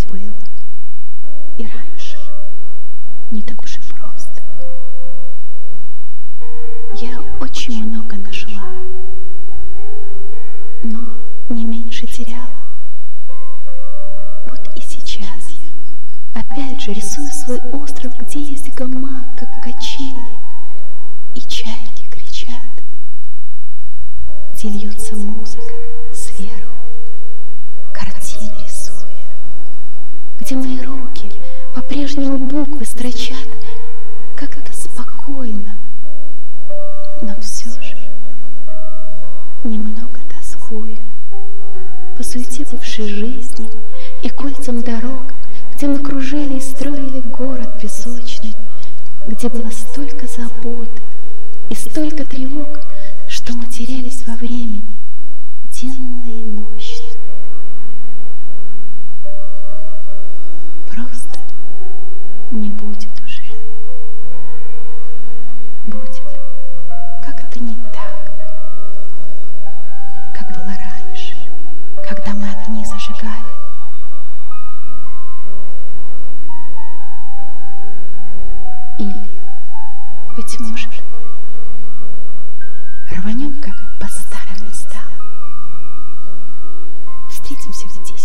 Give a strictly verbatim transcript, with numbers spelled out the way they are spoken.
было и раньше не так уж и просто. Я очень много нашла, но не меньше теряла. Вот и сейчас я опять же рисую свой остров, где есть гамак, как качели, и чайки кричат, где льется музыка сверху, картины рисуя, где мои руки по-прежнему буквы строчат, как это спокойно, но все же немного тоскуя по суете бывшей жизни и кольцам дорог, где мы кружили и строили город песочный, где было столько забот и столько тревог, что мы терялись во времени денно и ночно. Просто не будет уже. Будет как-то не так, как было раньше, когда мы огни зажигали. Или, быть может, рванем как по старым местам, встретимся в десять.